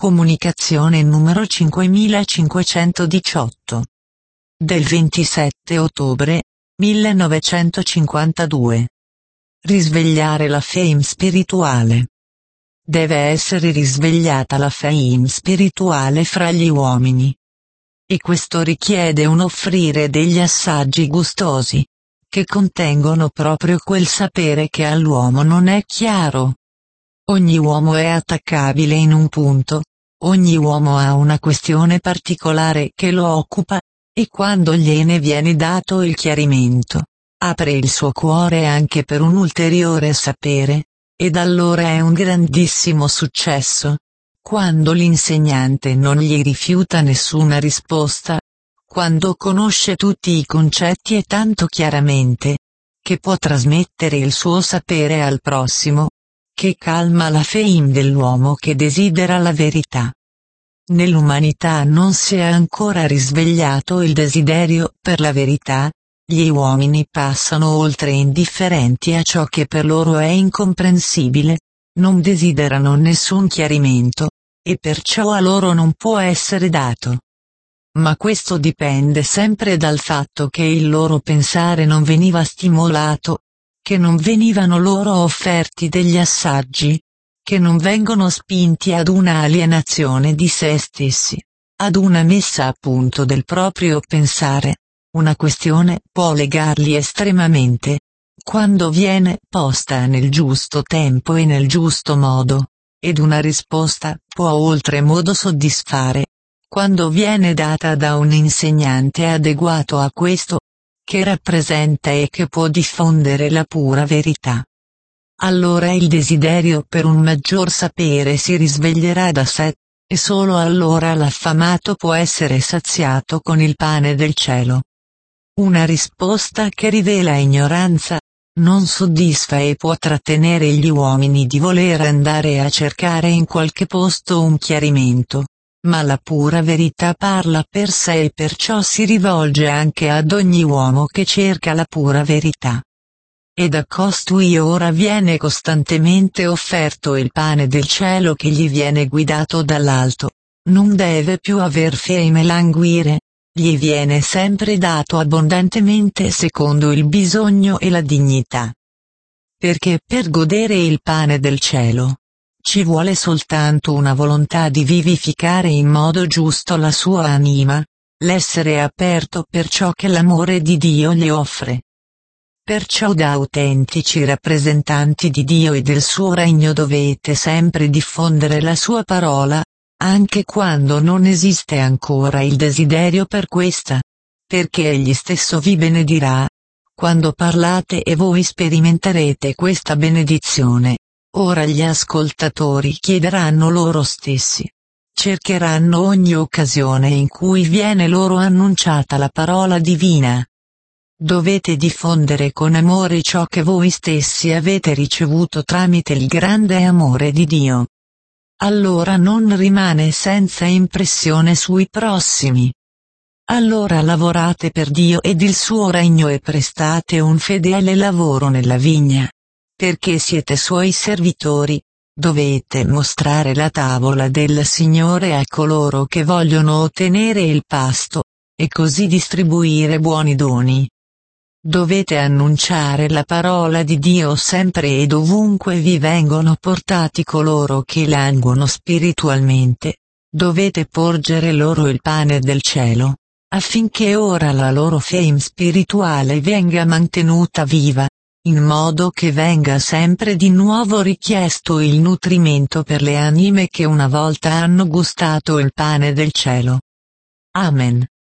Comunicazione numero 5518. Del 27 ottobre 1952. Risvegliare la fame spirituale. Deve essere risvegliata la fame spirituale fra gli uomini. E questo richiede un offrire degli assaggi gustosi, che contengono proprio quel sapere che all'uomo non è chiaro. Ogni uomo è attaccabile in un punto, ogni uomo ha una questione particolare che lo occupa, e quando gliene viene dato il chiarimento, apre il suo cuore anche per un ulteriore sapere, ed allora è un grandissimo successo. Quando l'insegnante non gli rifiuta nessuna risposta, quando conosce tutti i concetti e tanto chiaramente, che può trasmettere il suo sapere al prossimo, che calma la fame dell'uomo che desidera la verità. Nell'umanità non si è ancora risvegliato il desiderio per la verità, gli uomini passano oltre indifferenti a ciò che per loro è incomprensibile, non desiderano nessun chiarimento, e perciò a loro non può essere dato. Ma questo dipende sempre dal fatto che il loro pensare non veniva stimolato, che non venivano loro offerti degli assaggi, che non vengono spinti ad una alienazione di se stessi, ad una messa a punto del proprio pensare. Una questione può legarli estremamente, quando viene posta nel giusto tempo e nel giusto modo, ed una risposta può oltremodo soddisfare, quando viene data da un insegnante adeguato a questo, che rappresenta e che può diffondere la pura verità. Allora il desiderio per un maggior sapere si risveglierà da sé, e solo allora l'affamato può essere saziato con il pane del cielo. Una risposta che rivela ignoranza, non soddisfa e può trattenere gli uomini di voler andare a cercare in qualche posto un chiarimento. Ma la pura verità parla per sé e perciò si rivolge anche ad ogni uomo che cerca la pura verità. Ed a costui ora viene costantemente offerto il pane del cielo che gli viene guidato dall'alto. Non deve più aver fame e languire, gli viene sempre dato abbondantemente secondo il bisogno e la dignità. Perché per godere il pane del cielo, ci vuole soltanto una volontà di vivificare in modo giusto la sua anima, l'essere aperto per ciò che l'amore di Dio gli offre. Perciò da autentici rappresentanti di Dio e del suo regno dovete sempre diffondere la sua parola, anche quando non esiste ancora il desiderio per questa, perché egli stesso vi benedirà, quando parlate e voi sperimenterete questa benedizione. Ora gli ascoltatori chiederanno loro stessi. Cercheranno ogni occasione in cui viene loro annunciata la parola divina. Dovete diffondere con amore ciò che voi stessi avete ricevuto tramite il grande amore di Dio. Allora non rimane senza impressione sui prossimi. Allora lavorate per Dio ed il suo regno e prestate un fedele lavoro nella vigna. Perché siete suoi servitori, dovete mostrare la tavola del Signore a coloro che vogliono ottenere il pasto, e così distribuire buoni doni. Dovete annunciare la parola di Dio sempre e dovunque vi vengono portati coloro che languono spiritualmente. Dovete porgere loro il pane del cielo, affinché ora la loro fame spirituale venga mantenuta viva, in modo che venga sempre di nuovo richiesto il nutrimento per le anime che una volta hanno gustato il pane del cielo. Amen.